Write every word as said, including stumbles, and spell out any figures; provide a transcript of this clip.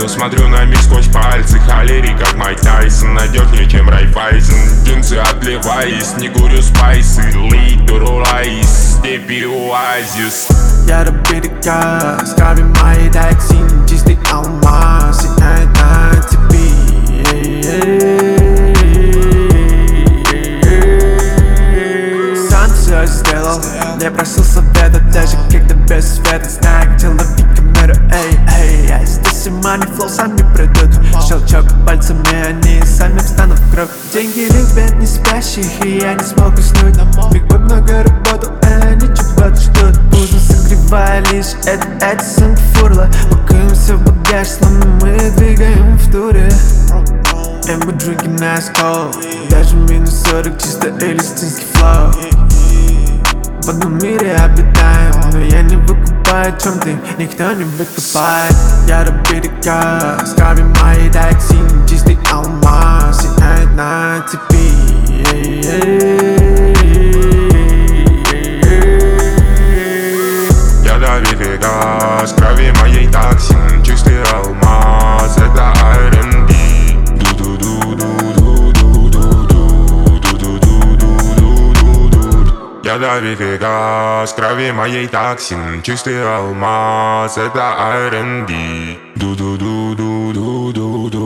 пальцев, смотрю на мир сквозь пальцы. Холерик, как Майк Тайсон, надежнее, чем Райфайзен. Джинсы отливаясь, не курю спайсы. Литр лайс, степи оазис. Я добитый газ, крови моей токсин, чистый алмаз, сияет на цепи. Солнце сделал, не просил совета, даже когда без света. Знаю, где ловить камеру, эй, эй. Я здесь и money flow сами придут. Щелчок пальцами, они сами встанут в круг. Деньги любят не спящих, и я не смог уснуть. Биг Бой много работал, а они чего-то ждут. Пузо согревая лишь это, это сумка-фурла. Пакуемся в багаж, словно мы двигаем в туре. And we're drinking ice cold. Даже минус сорок, чисто элистинский флоу. В одном мире обитаем, но я не выкупаю, чем ты, никто не выкупает. Я добитый газ, крови моей токсин, чистый алмаз, сияет на цепи. Я добитый газ, крови моей токсин, чистый алмаз, это ар энд би. Я добитый газ, крови моей токсин, чистый алмаз, это ар энд би. Ду-ду-ду-ду-ду-ду-ду.